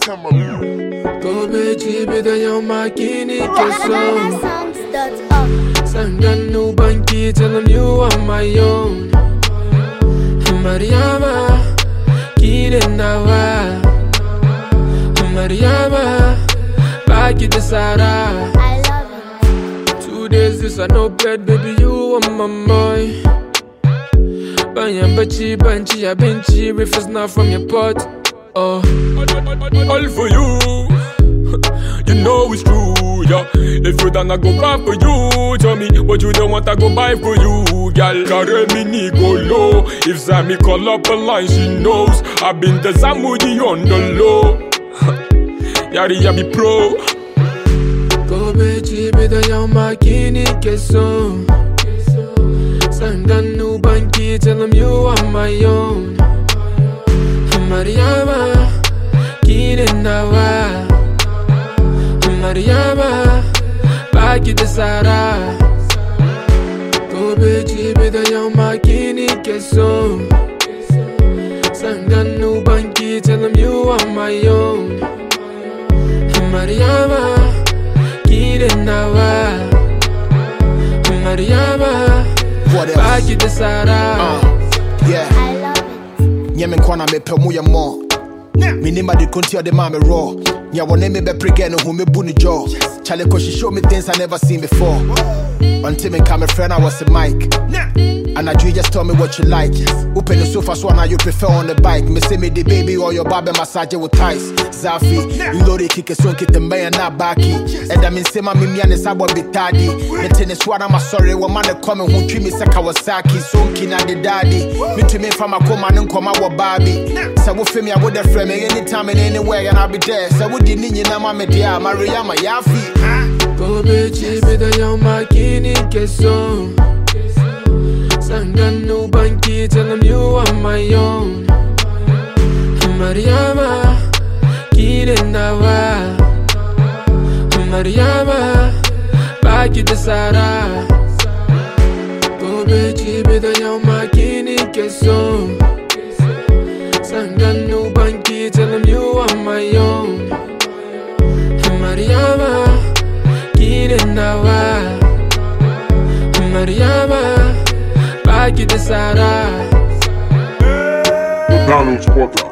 Go beji bida yo makini keso. Sangan no banki, tell him you are my own. Mariama, Kirenawa. Mariama, Baki de Sara. I love it. 2 days this I no bed, baby you are my boy. Banyam bachi, banchi, ya benchi, refers not from your pot. Oh, all for you. You know it's true, yeah. If you don't go back for you, tell me what you don't want to go buy for you, girl. Carry me go low. If Sammy call up a line, she knows I've been the Zamudi on the low. Yari ya be pro. Go beji bida ya makini keso. Sangan no banki, tell him you are my own. Mariama, Kirenawa. Mariama, Baki de Sara. Go beji bida ya makini keso. Sangan no banki, tell him you are my own. Mariama, Kirenawa. Mariama, Baki de Sara. Yeah. I love it. Nyemen kwana me pe mu ya mo. Minima de konti de ma me raw. Nya wone me be pregene who me bu ni jaw. Chale ko she show me things I never seen before. Until me come a friend I was a mic. And I you just tell me what you like. Open the sofa so now you prefer on the bike. Me say me the baby or your baby massage with ties. Zafi, you know they kick a son kit the man not backy. And I mean say my mimi and sabo bitadi. Me tennis one I'm sorry one man coming who treat me say Kawasaki. So kina the daddy. Me to me from a coma and come out Barbie. So we feel me I would have frame me anytime and anywhere and I'll be there. So we didn't need na mama dear Maria my yafi. Go beji bida ya makini keso. Sangan no banki, tell him you are my own. Mariama, Kirenawa. Mariama, Baki de Sara. Go beji bida ya makini keso. Sangan no banki, tell him you are my own. Mariama, Kirenawa. Mariama, Baki de Sara. McDonald's quarter.